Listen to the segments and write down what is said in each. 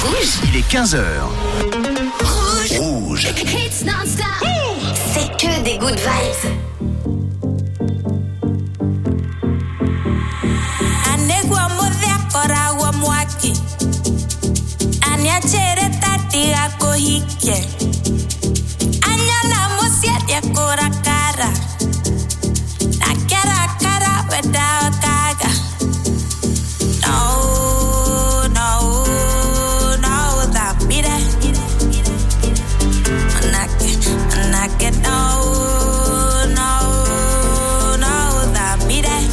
Il est 15h. Rouge. Hits non-stop. C'est que des good vibes. Anegwa modhia kora wa mwaki. Anya chere tati ako hike. Anya na musia dia kora kara. Na kara without kaga. No, that me that. Manake, no, that me that.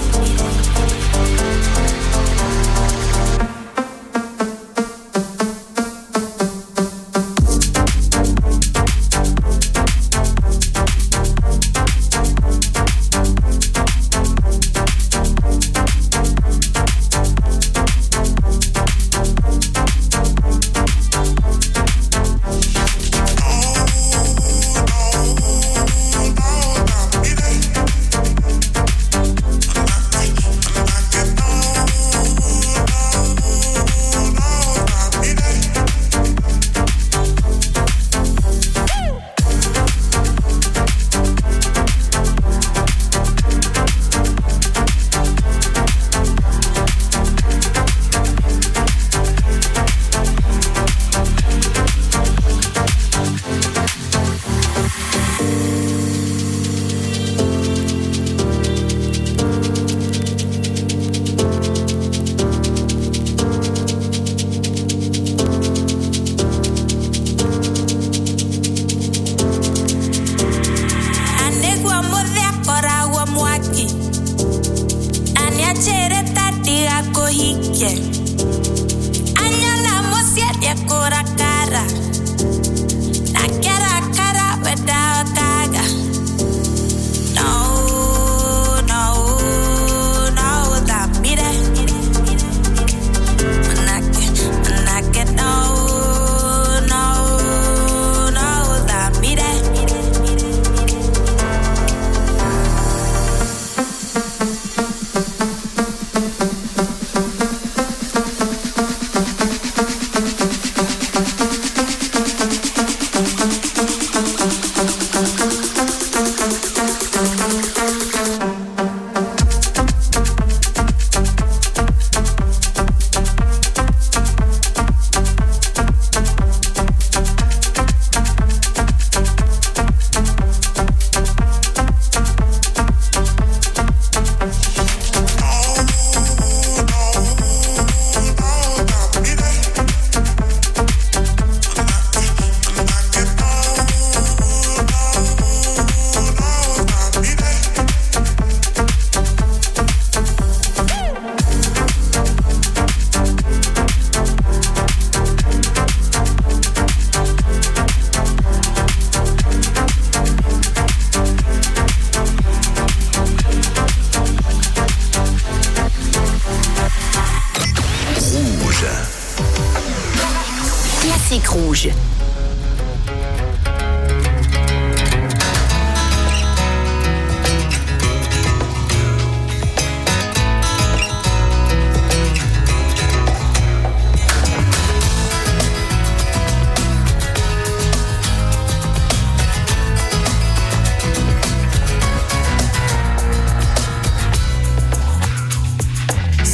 Rouge.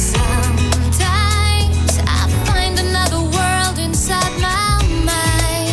Sometimes I find another world inside my mind.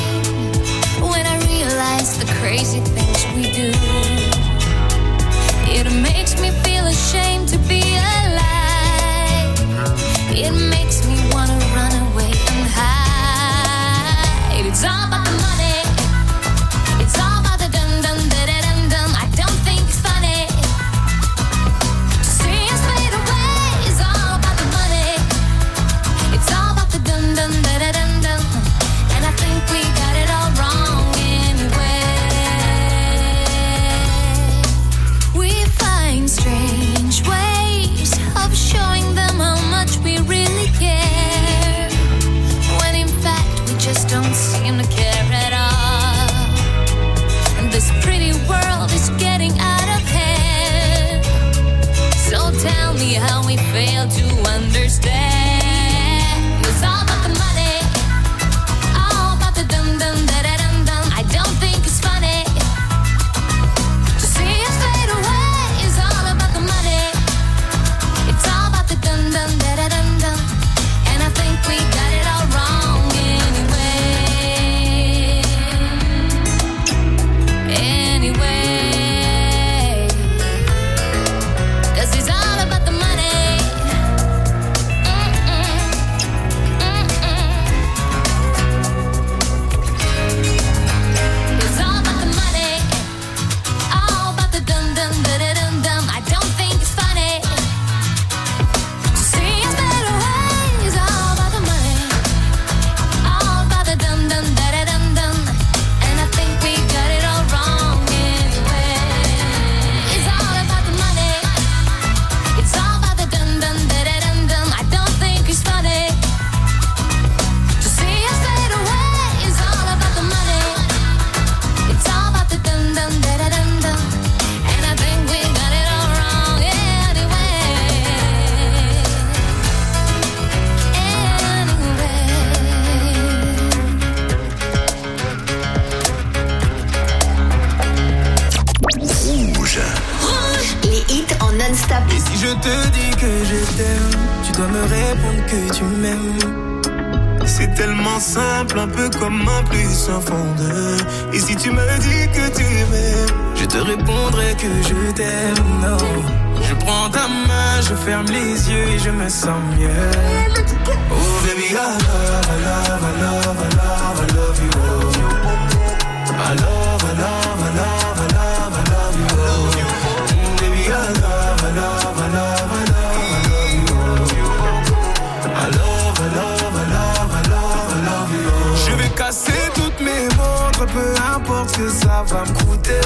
je te dis que je t'aime, tu dois me répondre que tu m'aimes. C'est tellement simple, un peu comme un plus un fond de. Et si tu me dis que tu m'aimes, je te répondrai que je t'aime, non. Je prends ta main, je ferme les yeux et je me sens mieux. Oh baby, I love, I love, I love, I love, I love you. I love, I love, I love, I love, I love you. Baby, I love, I love, I love, I love, I love you. I love, I love, I love, I love, I love you. Je vais casser toutes mes montres, peu importe ce que ça va me coûter.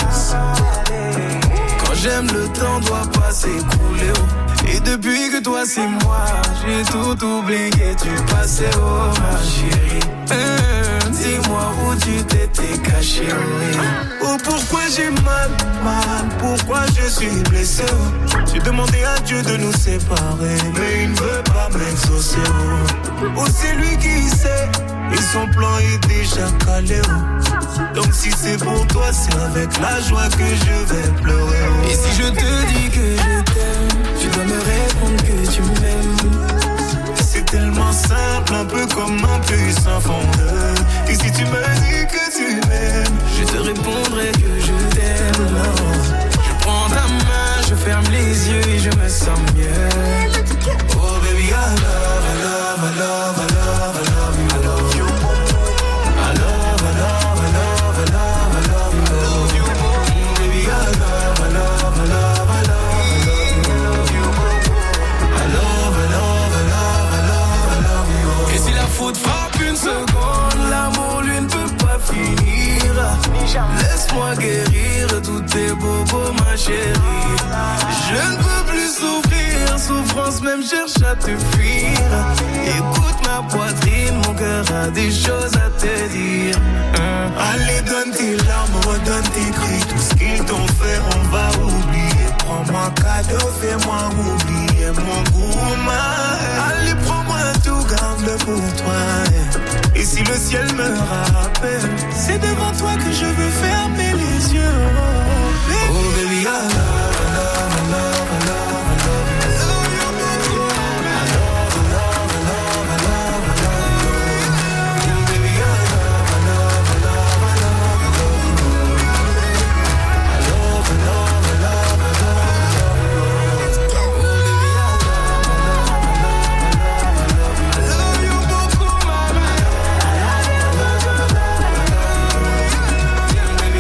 Quand j'aime, le temps doit pas s'écouler. Et depuis que toi c'est moi, j'ai tout oublié, tu passais, oh ma chérie. Dis-moi où tu t'étais caché. Oh pourquoi j'ai mal, pourquoi je suis blessé. J'ai demandé à Dieu de nous séparer, mais il ne veut pas m'exaucer. Oh c'est lui qui sait, et son plan est déjà calé. Donc si c'est pour toi, c'est avec la joie que je vais pleurer. Et si je te dis que je t'aime, tu dois me répondre que tu m'aimes. C'est tellement simple, un peu comme un plus un fondeur. Et si tu me dis que tu m'aimes, je te répondrai que je t'aime, non. Je prends ta main, je ferme les yeux et je me sens mieux. Oh baby, I love, I love, I love, I love, I love you. I love you. I love, I love, I love, I love, I love you. Baby, I love, I love, I love, I love, I love you. I love, I love, I love, I love, I love you. Et si la faute frappe une seconde, l'amour lui ne peut pas finir. Laisse-moi guérir tous tes bobos, ma chérie. Je ne peux plus souffrir, souffrance même cherche à te fuir. Écoute ma poitrine, mon cœur a des choses à te dire. Allez, donne tes larmes, redonne tes cris. Tout ce qu'ils t'ont fait, on va oublier. Prends-moi cadeau, fais-moi oublier mon gourmand. Allez, prends-moi tout, garde-le pour toi. Et si le ciel me rappelle, c'est devant toi que je veux fermer les yeux. Oh baby, I love, I love, I love, I love, I love you. I love, I love, I love, I love, I love you. Baby, I love, I love, I love, I love, I love you. I love, I love, I love, I love, I love you. Oh baby, I love, I love, I love, I love, I love you. I love you beaucoup, mama. I love, I love, I love, I love you.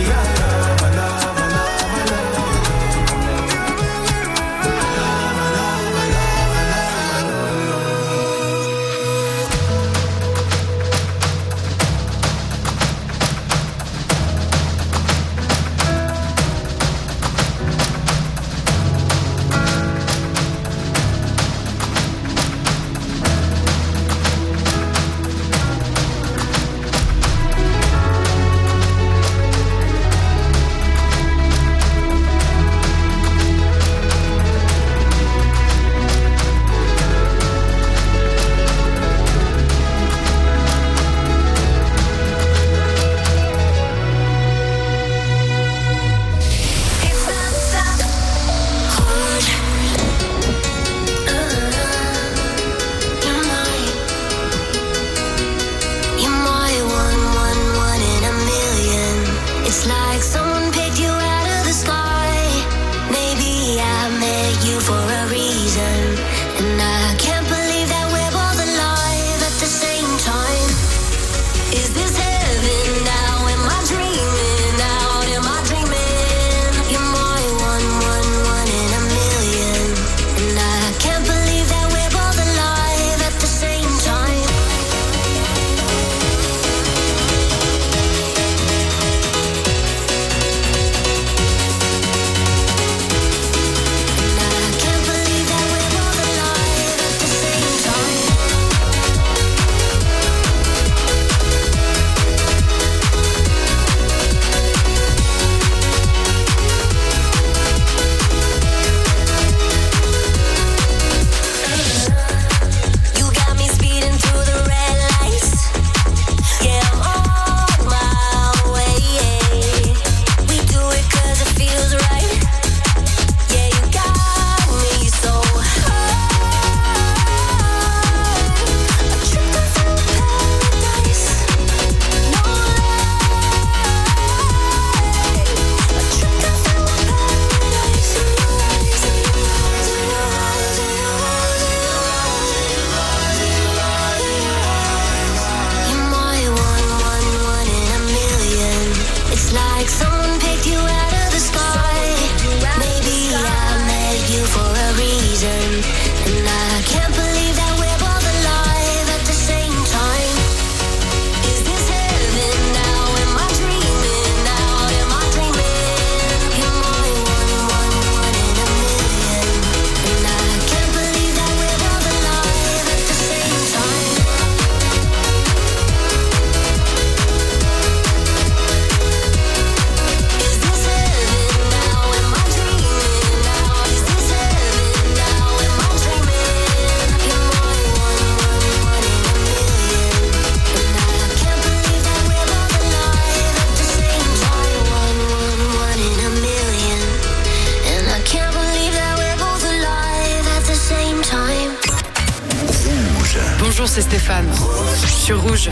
Sur Rouge.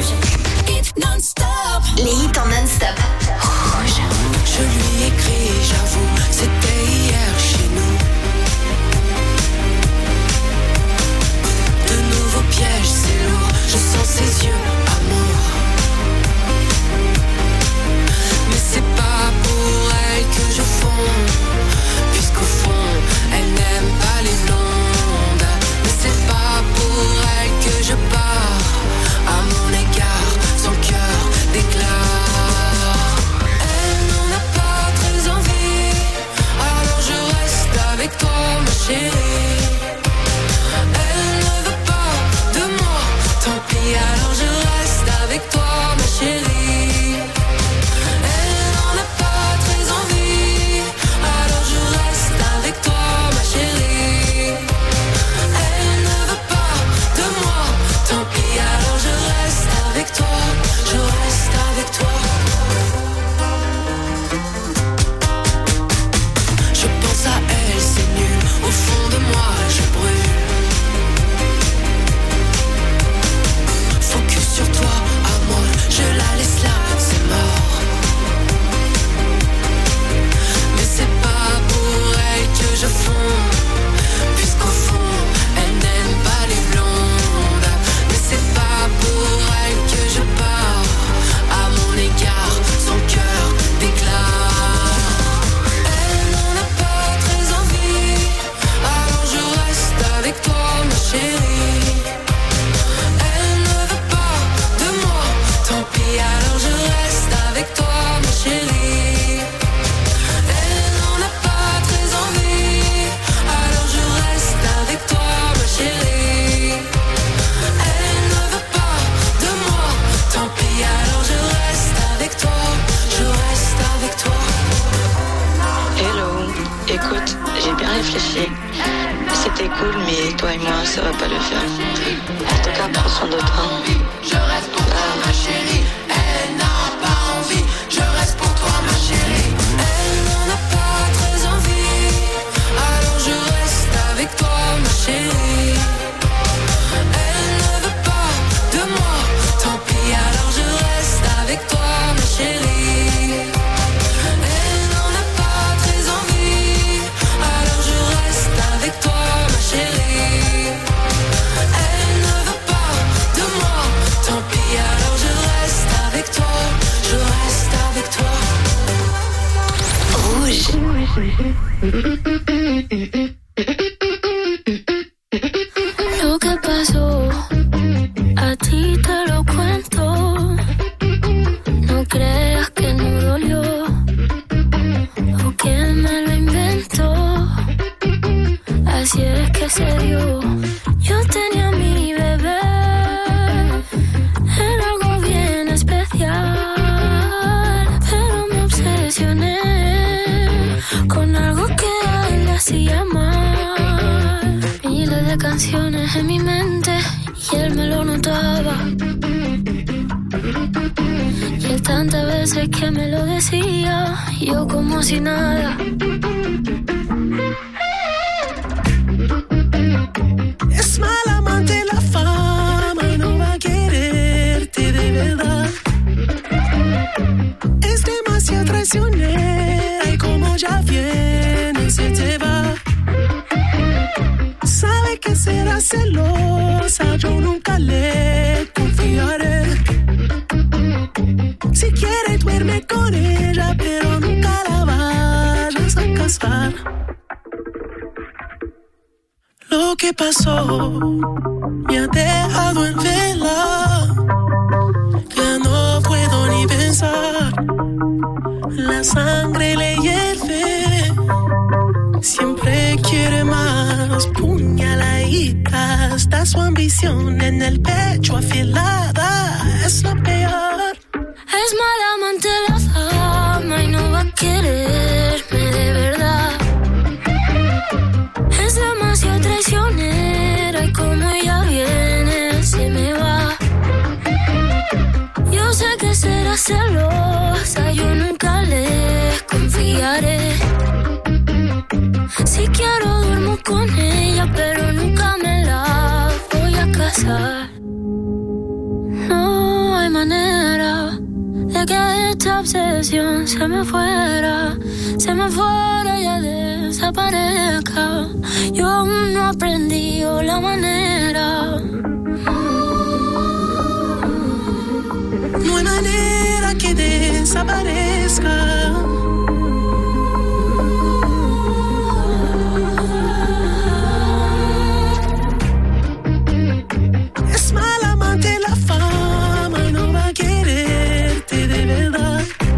Les hits en non-stop. Rouge. Je lui écris, j'avoue, c'était hier chez nous. De nouveaux pièges, c'est lourd, je sens ses yeux, amour. Mais c'est pas pour elle que je fonds, puisqu'au fond, elle n'aime pas les blondes. Mais c'est pas pour elle que je pars, à mon égard, son cœur déclare. Elle n'en a pas très envie, alors je reste avec toi, ma chérie. Elle ne veut pas de moi, tant pis, alors je reste avec toi, ma chérie. Elle n'en a pas très envie, alors je reste avec toi, ma chérie. Elle ne veut pas de moi, tant pis, alors je reste avec toi, je reste avec toi. Je pense à elle, c'est nul, au fond de moi je brûle. Focus sur toi, amour, je la laisse là, c'est mort. Mais c'est pas pour elle que je fonds, puisqu'au fond, elle n'aime pas les blondes. Mais c'est pas pour elle que je pars, à mon égard, son cœur déclare. Elle n'en a pas très envie, alors je reste avec toi, ma chérie. Elle ne veut pas de moi, tant pis, alors je reste avec toi, ma chérie. Elle n'en a pas très envie, alors je reste avec toi, ma chérie. Elle ne veut pas de moi, tant pis, alors je reste avec toi, je reste avec toi. Hello, écoute, j'ai bien réfléchi. C'était cool, mais toi et moi, ça va pas le faire. En tout cas, prends soin de toi. Je reste pour toi, ma chérie. Elle n'a pas envie, je reste pour toi, ma chérie. Elle n'en a pas très envie, alors je reste avec toi, ma chérie. Elle ne veut pas de moi, tant pis, alors je reste avec toi, ma chérie. Elle n'en a pas très envie, alors je reste avec toi, ma chérie. Elle ne veut pas de moi, tant pis, alors je reste avec toi, je reste avec toi. Rouge. Lo que pasó, a ti te lo cuento. No creas que no dolió, o que me lo inventó. Así es que se dio. Yo tenía mi bebé, era algo bien especial, pero me obsesioné con algo que a él le hacía mal. Miles de canciones en mi mente y él me lo notaba. Y él tantas veces que me lo decía, yo como si nada. Es mala amante la fama y no va a quererte de verdad. Es demasiado traicionera y como ya viene se te va. Sabe que será celosa, yo nunca le confiaré. Si quiere duerme con ella, pero nunca la vayas a casar. Lo que pasó me ha dejado en vela. Ya no puedo ni pensar. La sangre le hierve. Siempre quiere más. Puñaladita. Está su ambición en el pecho afilada. Es lo peor. Es mala amante la fama y no va a quererme de verdad. Es demasiado traicionera y como ella viene se me va. Yo sé que será celosa, yo nunca le confiaré. Si quiero duermo con ella, pero nunca me la voy a casar. de que esta obsesión se me fuera y ya desaparezca. Yo aún no aprendí la manera. No hay manera que desaparezca. Es mal amante la fama y no va a quererte de verdad.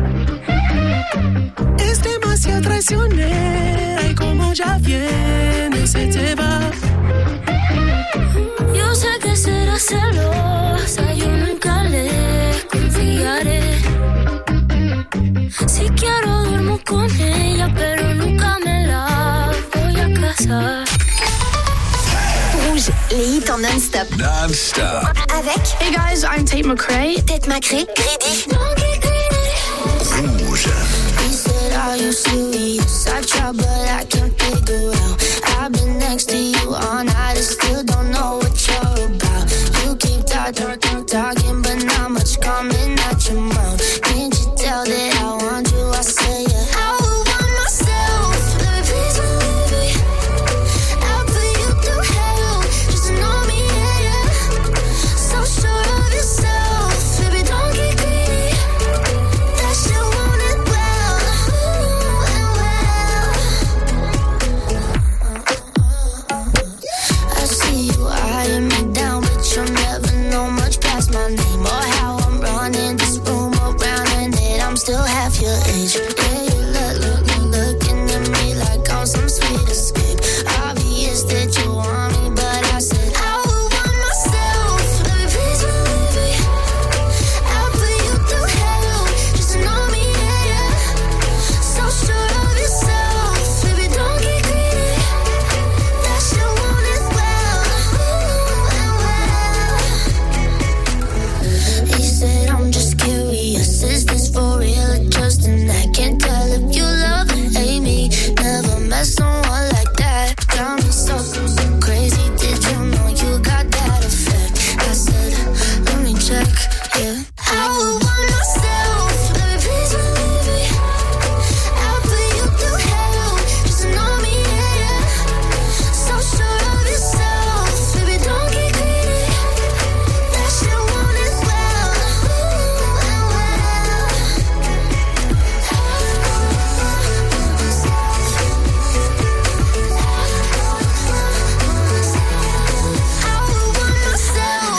Es demasiado traicionera y como ya viene se te va. Yo sé que será celosa, yo nunca le confiaré. Si quiero duermo con ella, pero nunca me la voy a casar. Rouge, les hits en non-stop. Non-stop. Avec Hey guys, I'm Tate McRae. Tate McRae, Greedy. Rouge. He said, are you serious? I try, but I can't figure out. I've been next to you all night and still don't know what you're about. You keep talking, but not much coming out your mouth. Can't you tell that I want you? I say yeah. I would want myself, baby, please believe me. I'll put you through hell, just to know me, yeah, yeah. So sure of yourself, baby, don't get greedy. That shit want it well, I see you eyeing me down, but you'll never know much past my name or how I'm running this room around and that I'm still half your age. Yeah, you looking at me like I'm some sweet escape. Obvious that you want me, but I said I would want myself. Baby, please believe me. I'll put you through hell just to know me, yeah, yeah. So sure of yourself, baby, don't get greedy. That shit want it well. He said, I'm just curious, is this for real or just an act? Can't tell if you love or hate me. Never met someone like that. Got me so crazy, did you know you got that effect? I said, let me check, yeah. I would want myself, baby, please believe me. I'll put you through hell just to know me, yeah, yeah. So sure of yourself, baby, don't get greedy. That shit want it well. I would want myself.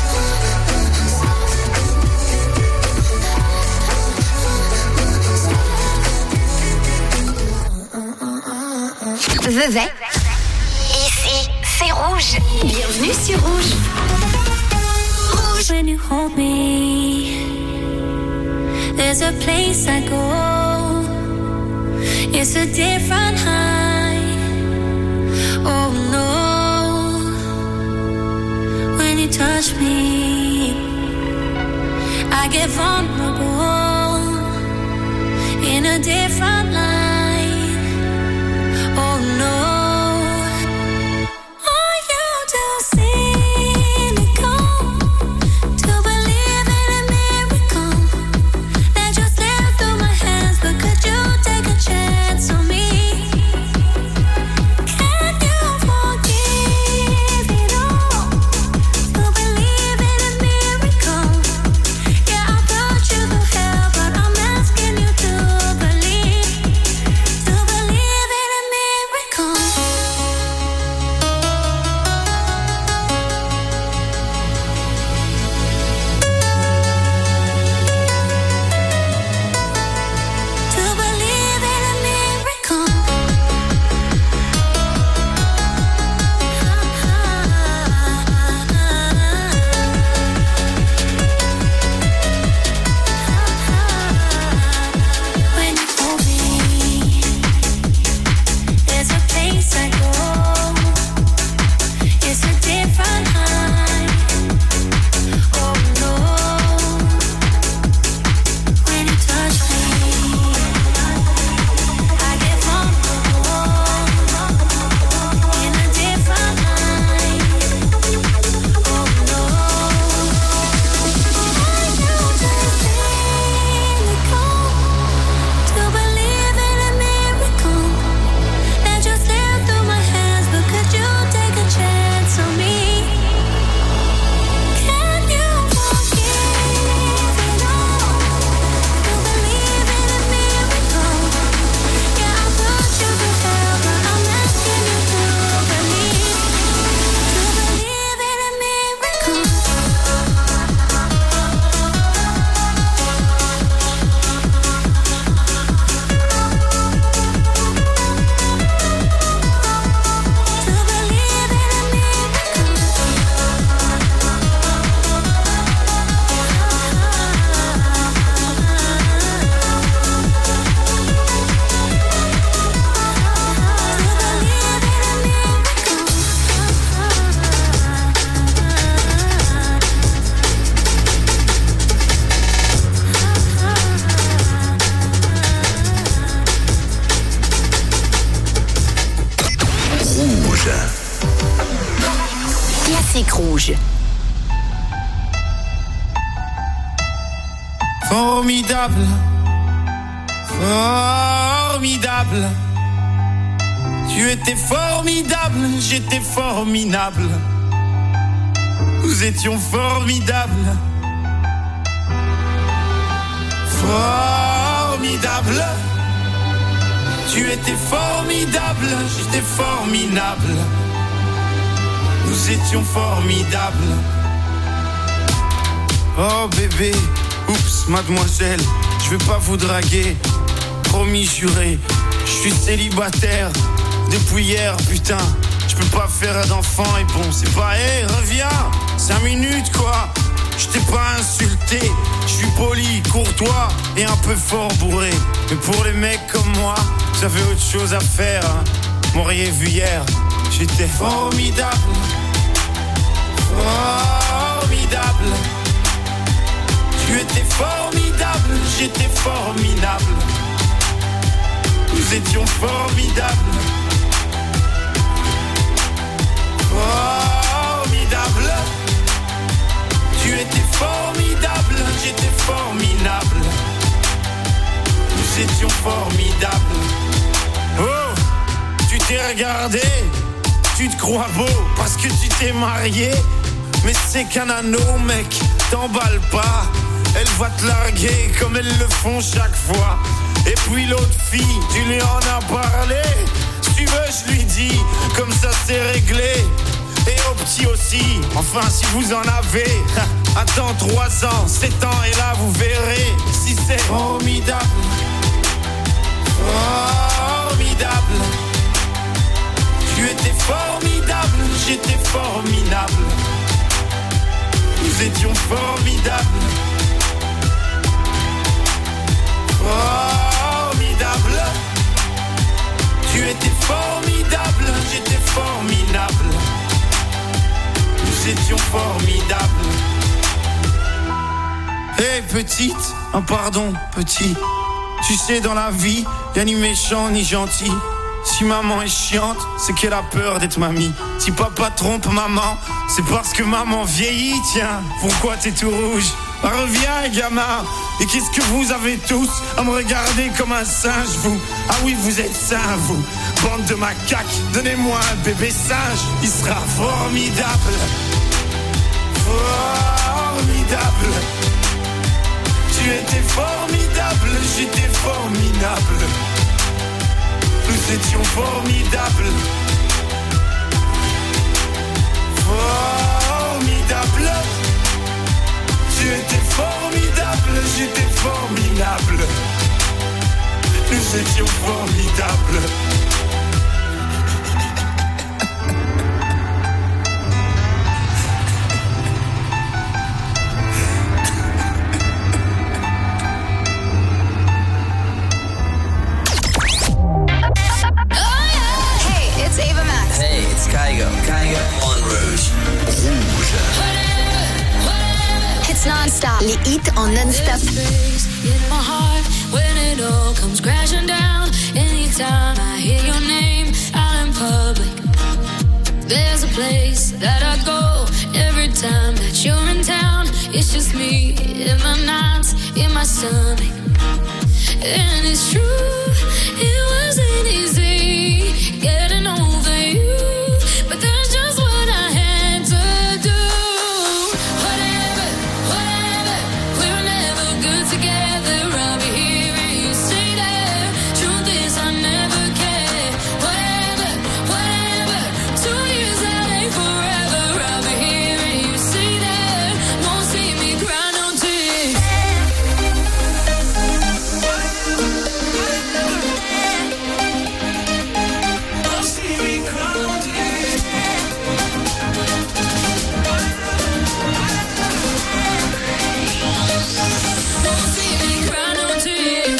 Vevey. Ici, c'est Rouge. Bienvenue sur Rouge. Rouge. When you hold me, there's a place I go. It's a different high. Oh no. When you touch me, I get vulnerable in a different light. Oh no. Are you too cynical to believe in a miracle that just slipped through my hands? But could you take a chance on me? Can you forgive it all to believe in a miracle? Yeah, I'll put you through hell, but I'm asking you to believe. Formidable, formidable. Tu étais formidable, j'étais formidable. Nous étions formidables. Formidable. Tu étais formidable, j'étais formidable. Nous étions formidables. Oh bébé, oups, mademoiselle, je vais pas vous draguer. Promis, juré, je suis célibataire depuis hier, putain. Je peux pas faire d'enfant et bon, c'est pas, hey, reviens, 5 minutes quoi. Je t'ai pas insulté, je suis poli, courtois et un peu fort bourré. Mais pour les mecs comme moi, j'avais autre chose à faire, hein. M'auriez vu hier, j'étais formidable. Formidable. Tu étais formidable, j'étais formidable. Nous étions formidables. Formidable. Tu étais formidable, j'étais formidable. Nous étions formidables. Oh, tu t'es regardé, tu te crois beau parce que tu t'es marié. Mais c'est qu'un anneau, mec, t'emballe pas. Elle va te larguer comme elles le font chaque fois. Et puis l'autre fille, tu lui en as parlé. Si tu veux, je lui dis, comme ça c'est réglé. Et au petit aussi, enfin si vous en avez. Attends 3 ans, 7 ans et là vous verrez si c'est formidable. Formidable. Tu étais formidable, j'étais formidable. Nous étions formidables. Formidable. Tu étais formidable, j'étais formidable. Nous étions formidables. Hé petite, oh pardon petit. Tu sais dans la vie, y'a ni méchant ni gentil. Si maman est chiante, c'est qu'elle a peur d'être mamie. Si papa trompe maman, c'est parce que maman vieillit. Tiens, pourquoi t'es tout rouge? Bah, reviens gamin. Et qu'est-ce que vous avez tous à me regarder comme un singe, vous? Ah oui, vous êtes sains, vous. Bande de macaques, donnez-moi un bébé singe. Il sera formidable. Formidable. Tu étais formidable, j'étais formidable. Nous étions formidables. Formidable. Tu étais formidable, j'étais formidable. Nous étions formidables. Kygo on Rouge. Hits non-stop. Les hits en non-stop. In my heart, when it all comes crashing down, anytime I hear your name out in public, there's a place that I go every time that you're in town. It's just me in my nights, in my stomach, and it's true, it wasn't easy getting over you. But that's just what I had to do. Whatever, whatever, we were never good together. I'll be here and you stay there. Truth is I never cared. Whatever, whatever, 2 years that ain't forever. I'll be here and you stay there. Won't see me cry no tears. Won't see me cry no tears. Won't see me cry no tears.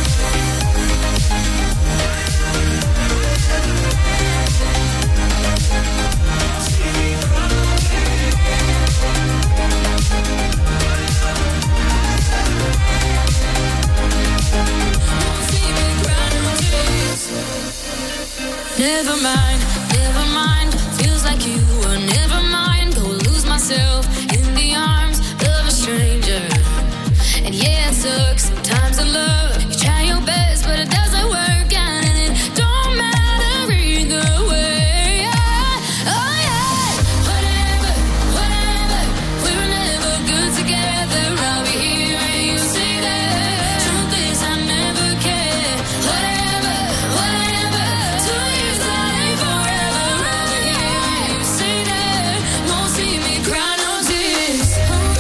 Never mind, feels like you were never mind. Go lose myself in the arms of a stranger. And yeah, it's sucks. Sometimes in love, you try your best, but it doesn't work out, and it don't matter either way. Oh yeah, whatever, whatever. We were never good together. I'll be here and you say that. Truth is, I never cared. Whatever, whatever. 2 years that ain't forever. I'll be here and you say that. Won't see me cry no tears.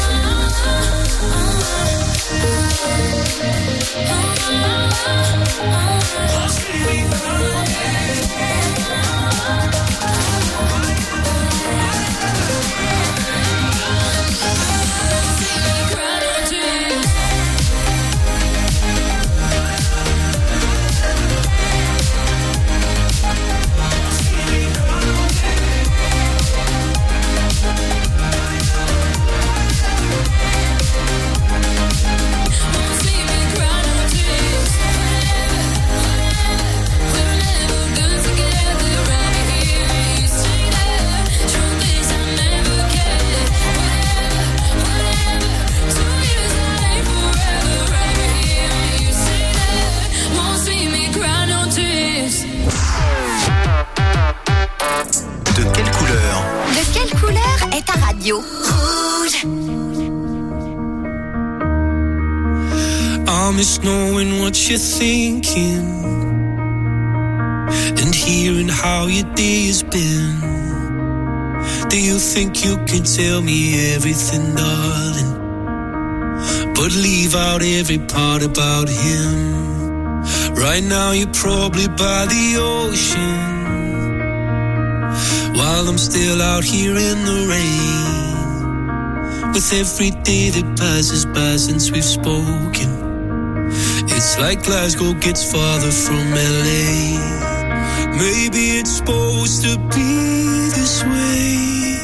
Rouge. I miss knowing what you're thinking and hearing how your day has been. Do you think you can tell me everything, darling, but leave out every part about him? Right now you're probably by the ocean, while I'm still out here in the rain. With every day that passes by since we've spoken, it's like Glasgow gets farther from LA. Maybe it's supposed to be this way,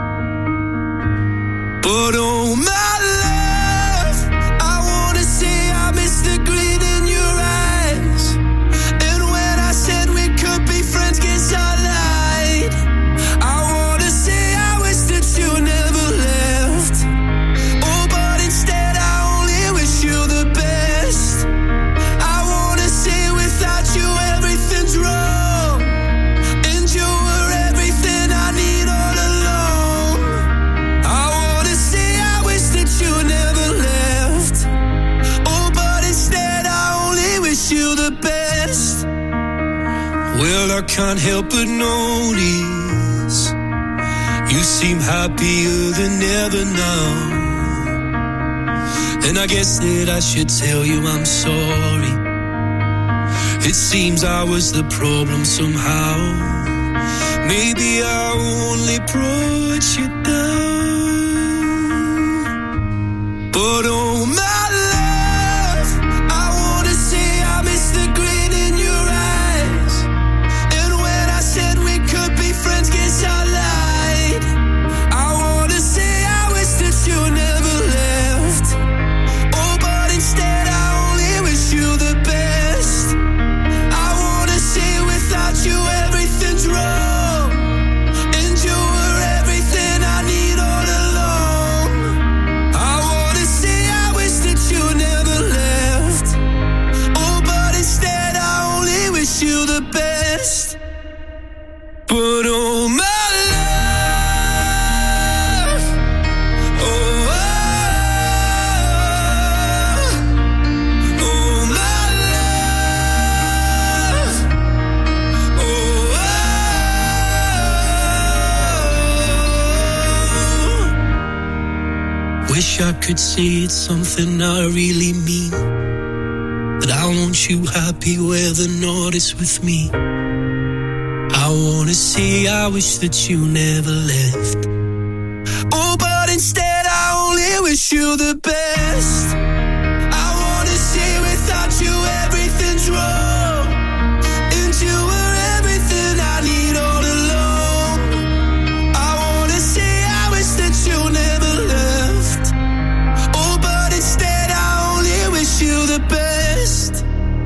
but oh my love, I wanna say I miss the gleam in your eyes. And when I said we could be friends, guess I lied. I wanna say I wish that you never left. Oh, but instead I only wish you the best. I wanna say without you everything's wrong, and you were everything I need all along. I wanna say I wish that you never left. Oh, but instead I only wish you the best. Well, I can't help but notice you seem happier than ever now, and I guess that I should tell you I'm sorry. It seems I was the problem somehow. Maybe I only brought you down, but oh my love, I wanna say I miss the grin in your eyes. And when I said we could be friends, guess I lied. I wanna say I wish that you never left. Oh, but instead I only wish you the best. I wanna say without you everything's wrong, and you were everything I need all along. I wanna say I wish that you never left. Oh, but instead I only wish you the best. But oh my love, oh, oh my love, oh. Wish I could say it's something I really mean, that I want you happy where the north is with me. I wanna say I wish that you never left. Oh, but instead I only wish you the best. I wanna say without you everything's wrong, and you were everything I need all along. I wanna say I wish that you never left. Oh, but instead I only wish you the best.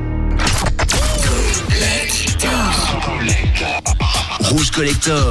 Rouge Collector.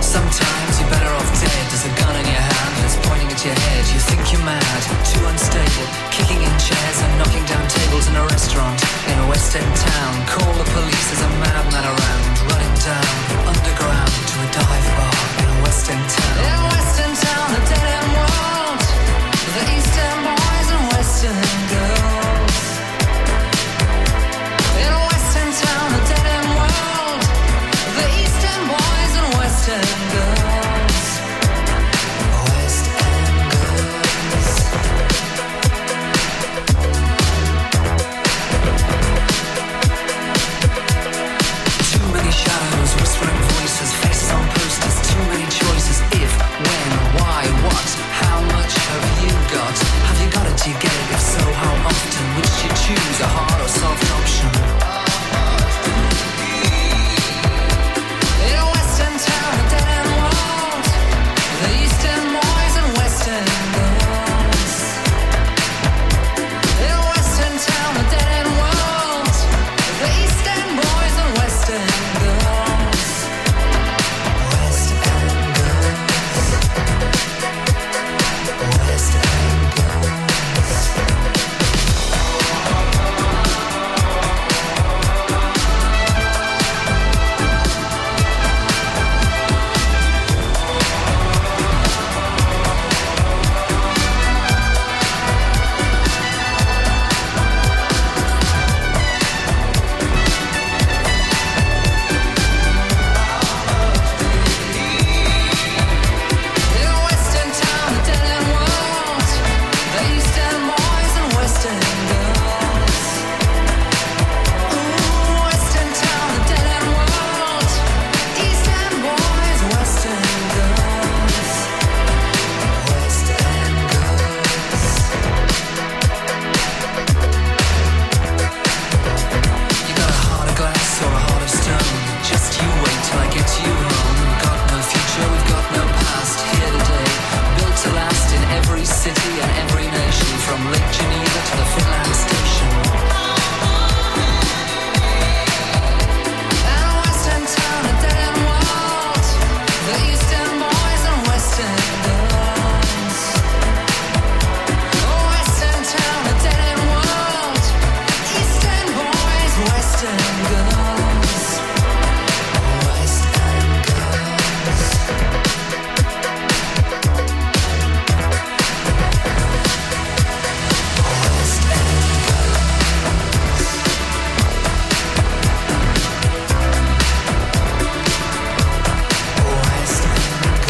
Sometimes you're better off dead. There's a gun in your hand and it's pointing at your head. You think you're mad, too unstable, kicking in chairs and knocking down tables in a restaurant in a West End town. Call the police, there's a madman around, running down underground to a dive bar in a West End town. In a West End town, a dead end world, the East End boys and West End girls. In a West End town, a dead end world, the East End boys and West End girls. West End girls. Too many shadows, whispering voices, faces on posters, too many choices. If, when, why, what, how much have you got? Have you got it, do you get it? If so, how often? Which you choose, a hard or soft option? In a West End town, a dead end world, the East End boys and West End girls. In a West End town, a dead end world, the East End boys and West End girls. West End girls. West End girls. In a West End town, a dead end world, the East End boys and West End girls. Ooh, West End town, a dead end world, East End boys, West End girls. West End girls. You got a heart of glass or a heart of stone. Just you wait till I get you home. Got no future, we've got no past. Here today, built to last in every city and every nation, from Lake Geneva to the Finland station. And a West End town, a dead end world, the East End boys and West End girls. Oh, West End town, a dead end world, East End boys, West End girls. West End girls. West End girls. West End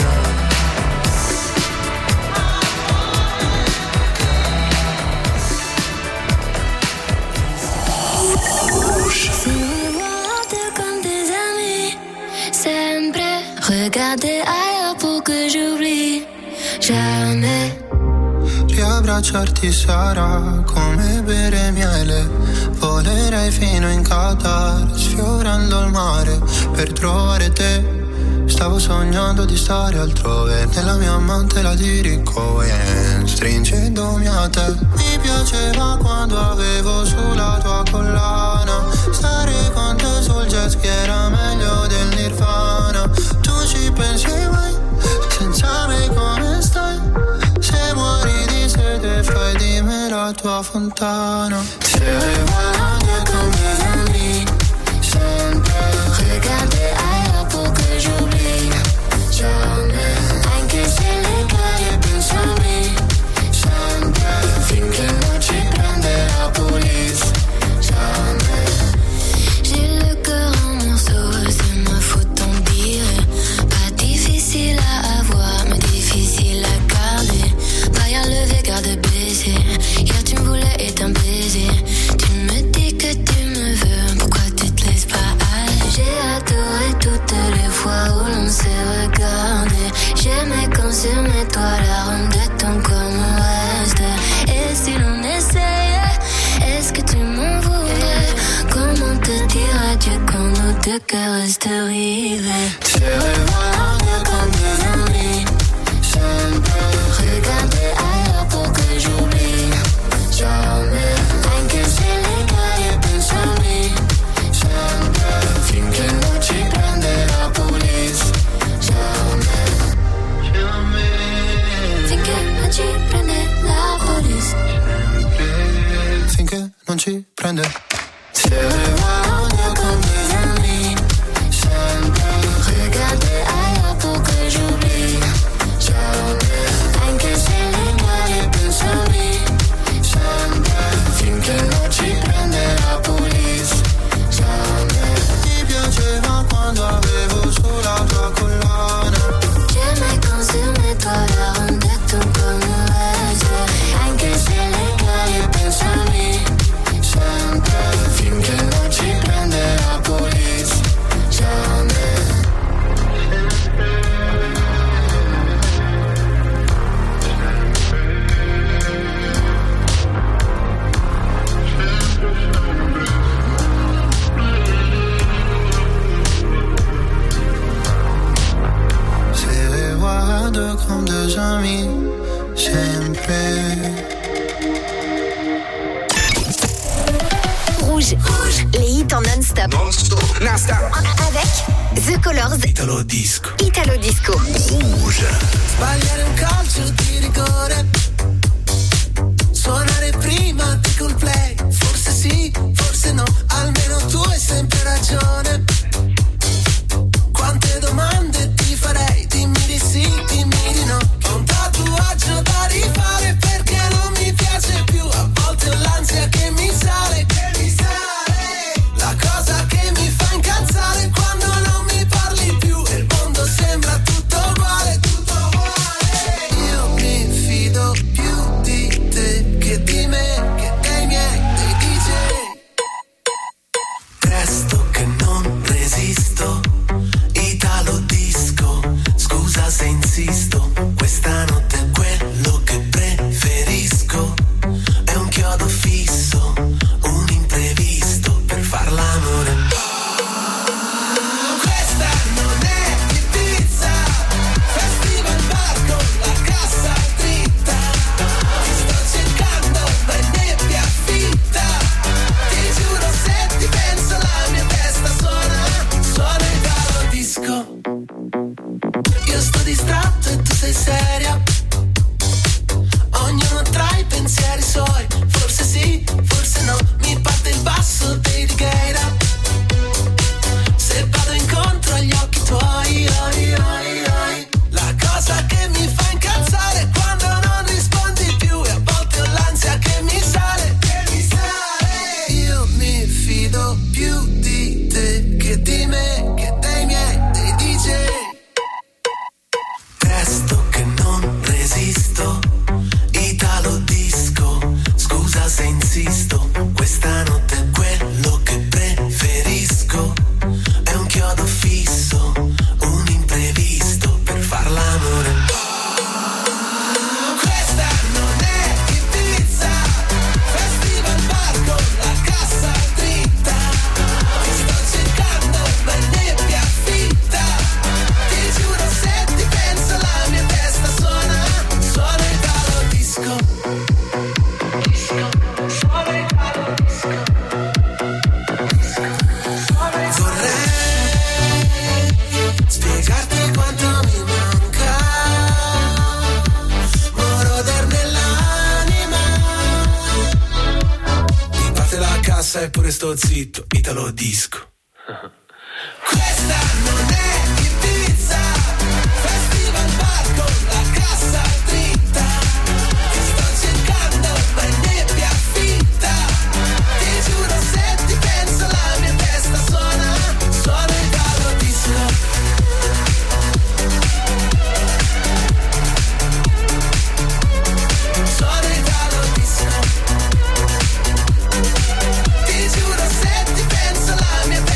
Si on voit comme des amis, sempre regarder ailleurs pour que j'oublie jamais. Riabbracciarti sarà come bere miele. Volerei fino in Qatar, sfiorando il mare per trovare te. Stavo sognando di stare altrove, nella mia amante la dirigo e stringendomi a te. Mi piaceva quando avevo sulla tua collana, stare con te sul jet ski era meglio del Nirvana. Tu ci pensi mai, senza me come stai? Se muori di sete fai di me la tua fontana. Se voler comme des amis, sempre Regarder ailleurs pour que j'oublie jamais. anche se le caie pensami sempre, finché non ci prende la police. Jamais. J'ai le cœur en morceaux, c'est ma faute, t'en dirais. Pas difficile à avoir, mais difficile à garder. Paille à lever, garde baiser. Hier tu me voulais et t'un baiser. Tu me dis que tu me veux, pourquoi tu te laisses pas aller? J'ai adoré toutes les fois où l'on s'est regardé. J'aimais quand sur mes toits la ronde de ton corps me reste. Et si l'on essayait, est-ce que tu m'en voudrais? Comment te dire adieu quand nos deux cœurs restent rivés? Se voler comme des amis, sempre Regarder ailleurs pour que j'oublie jamais. Anche se le caie pensami sempre, finché non ci prende la police. Jamais. comme deux amis, sempre. Rouge, les hits en non-stop. Avec The Colors. Italo Disco. Rouge. Sbagliare un calcio di rigore, suonare prima di col play. Forse sì, forse no, almeno tu hai sempre ragione. Quante domande ti farei, dimmi di sì, dimmi di no. Ho un tatuaggio da rifare perché non mi piace più. A volte ho l'ansia che mi sale, la cosa che mi fa incazzare quando non mi parli più e il mondo sembra tutto uguale, tutto uguale. Io mi fido più di te che di me, che dei miei, dei DJ. Presto che non resisto, Italo Disco, scusa se insisto, questa notte è quello che preferisco, è un chiodo fisso, un imprevisto per far l'amore. Questa non è Ibiza, festival bar con la cassa dritta, ti sto cercando ma è nebbia fitta, ti giuro se ti penso la mia testa suona Italo Disco. Io sto distratto e tu sei seria, ognuno tra i pensieri suoi, forse sì, forse no, mi parte il basso dei Righeira, se vado incontro agli occhi tuoi, la cosa che mi fa incazzare è quando non rispondi più e a volte ho l'ansia che mi sale, io mi fido più di te che di me, che dei miei, dei DJ. Presto che non resisto, Italo Disco, scusa se insisto, questa notte è quello che preferisco, è un chiodo fisso, un imprevisto per far l'amore. Questa non è Ibiza, festival bar con la cassa dritta, ti sto cercando ma è nebbia fitta, ti giuro se ti penso la mia testa suona Italo Disco. Vorrei spiegarti quanto mi manca, moroder nell'anima. Mi parte la cassa eppure sto zitto, Italo Disco. Questa non è Ibiza, festival bar con la cassa dritta, ti sto cercando ma è nebbia fitta, ti giuro se ti penso la mia testa suona Italo Disco. Suona Italo Disco, ti giuro se ti penso la mia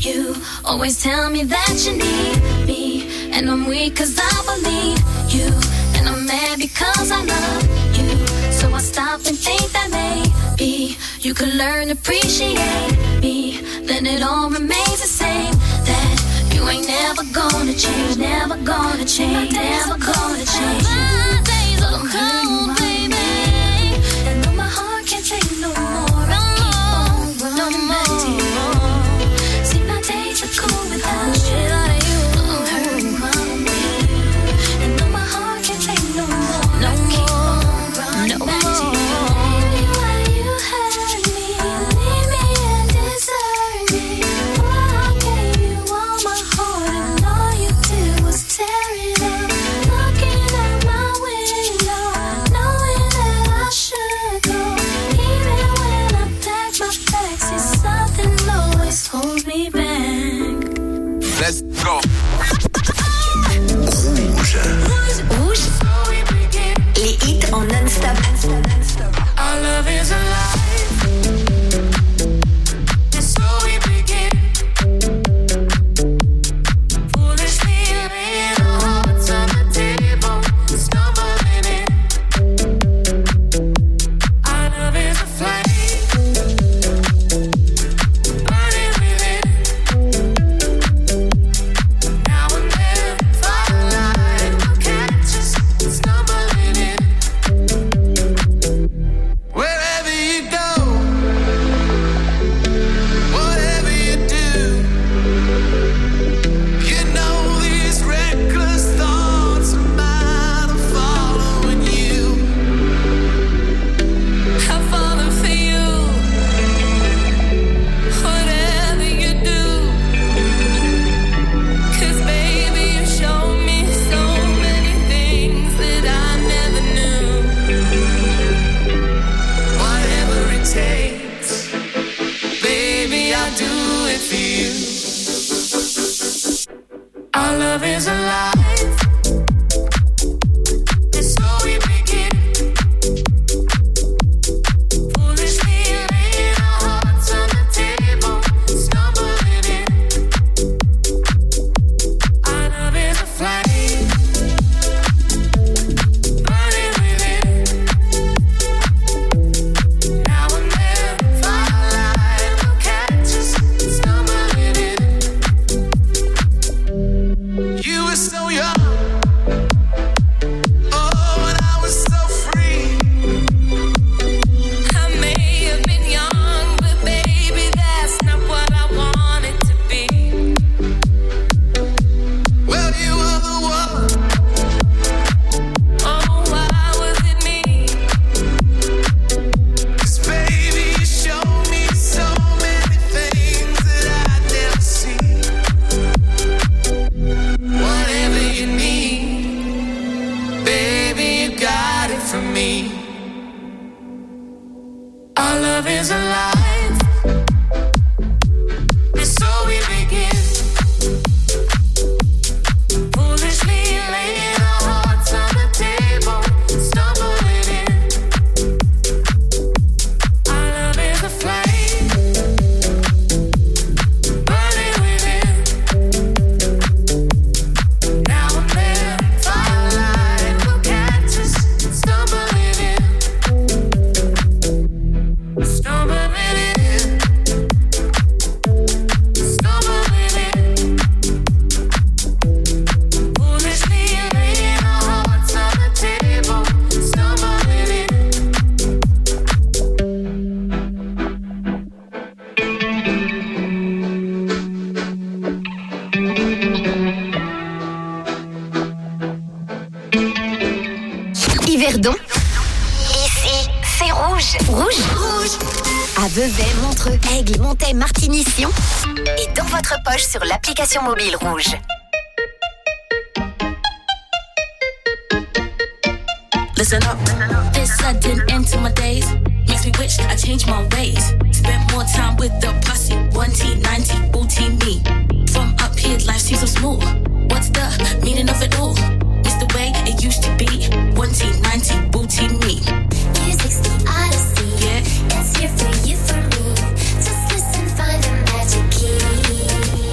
You always tell me that you need me, and I'm weak cause I believe you, and I'm mad because I love you. So I stop and think that maybe you could learn to appreciate me, then it all remains the same. That you ain't never gonna change, never gonna change, never gonna change. My days are cold, baby, and though my heart can't take no more, I keep on running back to you. See, my days are cold without you. I'm hurting my way, and though my heart can't take no more, I keep on running back to you. Baby, why you hurt me, leave me and desert me? Why I gave you all my heart and all you did was tear it up. Looking out my window, knowing that I should go. Even when I pack my bags, it's something always holds me back. Let's go. Rouge. Les hits en non-stop. Our love is alive. And so we begin. Foolishly laying our hearts on the table, stumbling in. Our love is a flame, burning within. Now and then, firelight will catch us stumbling in. Wherever you go, whatever you do, you know these reckless thoughts of mine are following you. I'm falling for you, whatever you do. 'Cause baby, you showed me so many things that I never knew. Whatever it takes, baby, I'll do it for you. Our love is alive, and so we begin. Foolishly laying our hearts on the table, stumbling in. Our love is a flame, burning within. Now and then, firelight will catch us stumbling in. You were so young, oh, and I was so free. I may have been young, but baby, that's not what I wanted to be. Well, you were the one. Oh, why was it me? 'Cause baby, you showed me so many things that I'd never seen. Whatever you need, baby, you got it from me. Our love is alive, and so we begin. Foolishly laying our hearts on the table, stumbling in. Our love is a flame, burning within. Now and then, firelight will catch us stumbling in. Stumbling in. Stumbling in. Foolishly laying our hearts on the table, stumbling in. Yverdon. Ici, c'est rouge. Rouge. À Vevey, Montreux, Aigle, Montaix, Martigny, Sion. Et dans votre poche sur l'application mobile Rouge. Listen up. This sudden end to my days makes me wish I changed my ways. Spent more time with the posse. 1T, 90, booty me. From up here, life seems so small. What's the meaning of it all? It's the way it used to be. 1T, 90, booty me. Music's the odyssey. Yeah. It's here for you, for me. Just listen, find the magic key.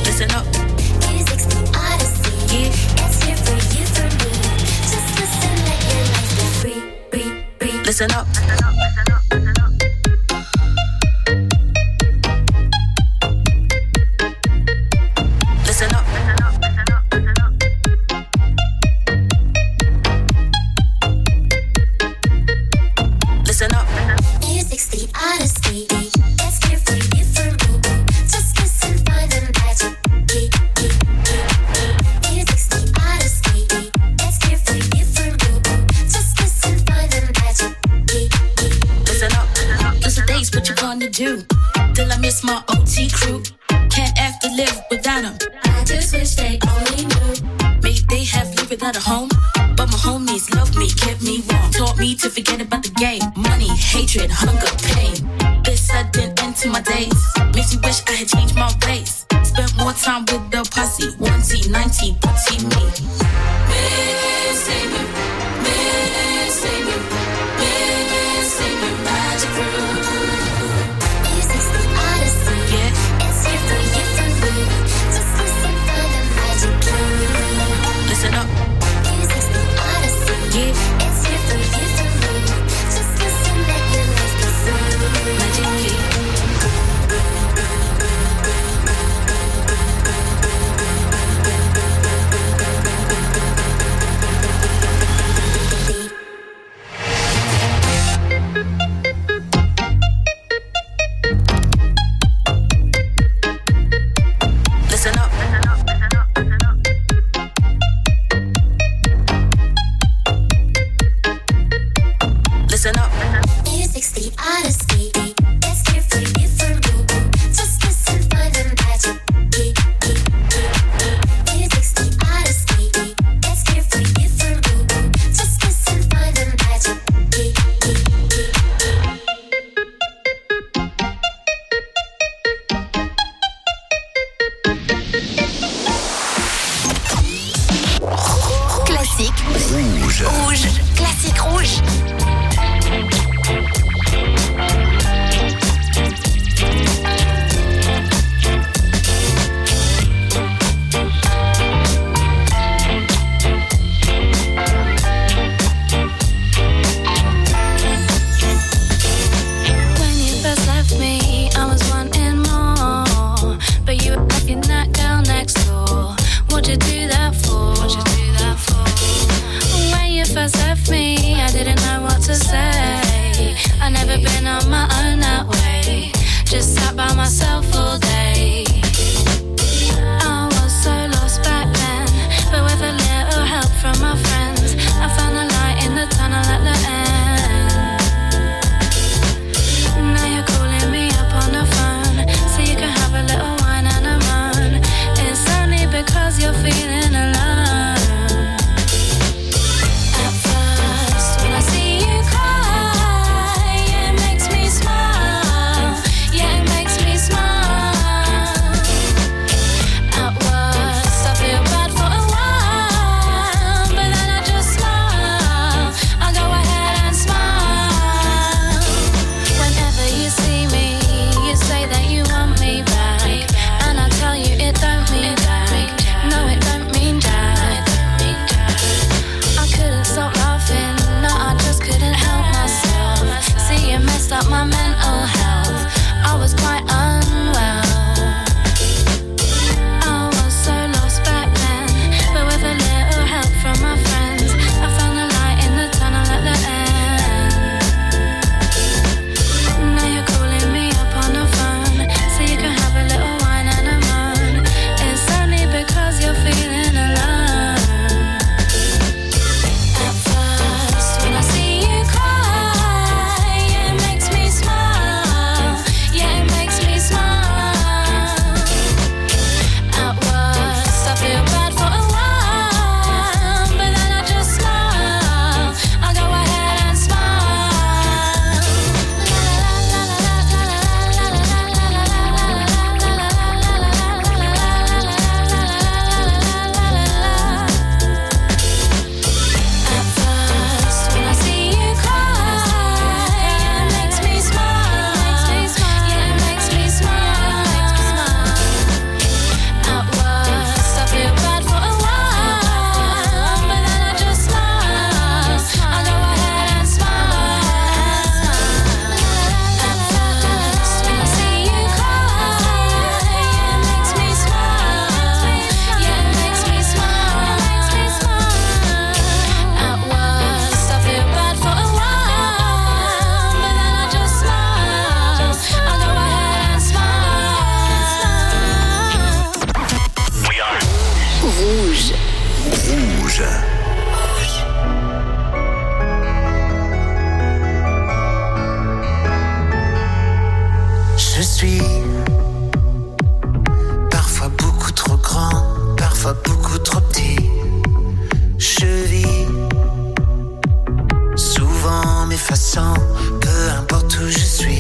Listen up. Listen up. Listen up. Music's the honesty. It's different, different. Just listen, find the magic. Music's the honesty. It's different, different. Just listen, find the magic. Listen up. Those are days, what you gonna do? Till I miss my OT crew. Can't have to live without them. I just wish they only knew. Maybe they have lived without a home, but my homies loved me, kept me warm, taught me to forget about the game. Money, hatred, hunger, pain. This sudden end to my days makes me wish I had changed my ways. Spent more time with the posse, 1T, 90, booty me. Missing you, missing you, missing you, magic room. Music's the honesty. Yeah. It's different, different. Just listen, find the magic key. Listen up. Music's the honesty. Yeah. It's different, different. Just listen, let your life be free. Magic key. Listen up. Listen up. Music's the honesty. It's different, different. Just listen, find the magic. Music's the honesty. It's different, different. Just listen, find the magic. Classique rouge. Rouge. Classique rouge. suis. Parfois beaucoup trop grand, parfois beaucoup trop petit. Je vis, souvent m'effaçant, peu importe où je suis.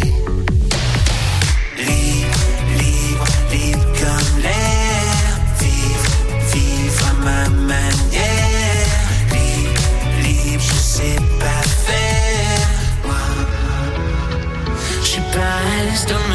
Libre, libre, libre comme l'air. Vivre à ma manière. Libre, libre, je sais pas faire. J'suis pas à l'aise dans